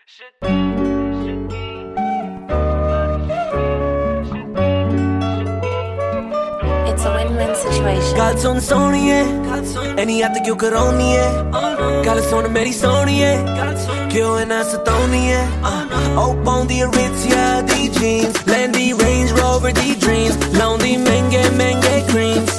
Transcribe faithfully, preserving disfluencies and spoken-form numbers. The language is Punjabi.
It's a win-win situation. ਗੱਲ ਸੁਣ ਸੋਹਣੀਏ ਐਨੀ ਹੱਥ ਕਿਉਂ ਕਰਾਉਣੀ ਏ ਗੱਲ ਸੁਣ ਮੇਰੀ ਸੋਹਣੀਏ ਕਿਉਂ ਇਨਾ ਸਤਾਉਣੀ ਏ ਉਹ ਪਾਉਂਦੀ Aritzia ਦੀ jeans ਲੈਂਦੀ Range Rover ਦੀ dreams ਲਾਉਂਦੀ ਮਹਿੰਗੇ ਮਹਿੰਗੇ creams